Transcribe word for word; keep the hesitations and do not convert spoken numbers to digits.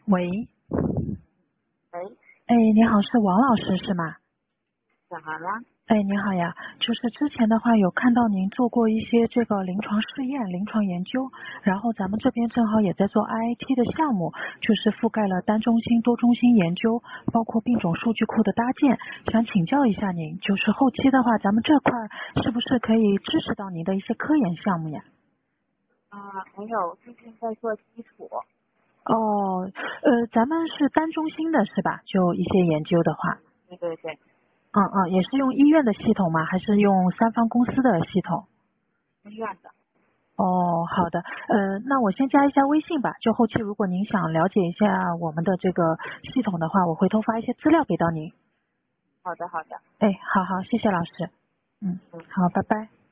喂， 喂， 哎，你好，是王老师是吗？ 怎么了？ 哎，你好呀，就是之前的话有看到您做过一些这个临床试验、临床研究，然后咱们这边正好也在做 I I T 的项目，就是覆盖了单中心、多中心研究，包括病种数据库的搭建，想请教一下您，就是后期的话，咱们这块是不是可以支持到您的一些科研项目呀？ 啊、没有，最近在做基础。 哦，呃，咱们是单中心的是吧？就一些研究的话。 对对对， 嗯嗯，也是用医院的系统吗？还是用三方公司的系统？ 医院的。 哦，好的，呃，那我先加一下微信吧。就后期如果您想了解一下我们的这个系统的话，我回头发一些资料给到您。 好的好的。 哎，好好，谢谢老师。嗯， 嗯。 好，拜拜。